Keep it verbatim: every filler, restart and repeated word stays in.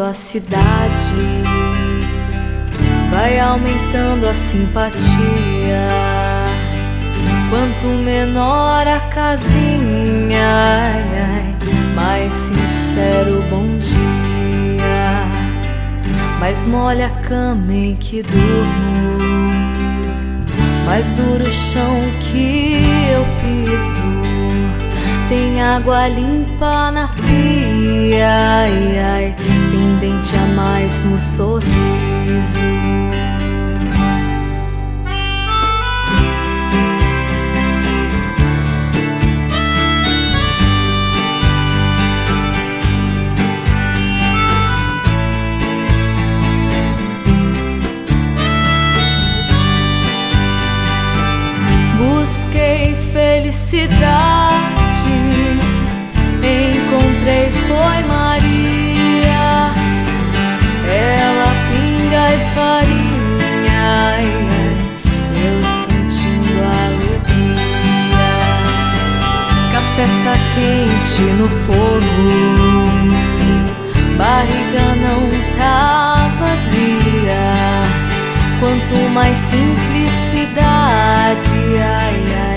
a cidade, vai aumentando a simpatia. Quanto menor a casinha, ai, ai, mais sincero o bom dia. Mais mole a cama em que durmo, mais duro o chão que eu piso. Tem água limpa na pia, ai, ai, tem dente a mais no sorriso. Busquei felicidades, encontrei foi Maria. Ela pinga e farinha, ai, ai, eu sentindo alegria. Café tá quente no fogo, barriga não tá vazia. Quanto mais simplicidade, ai, ai,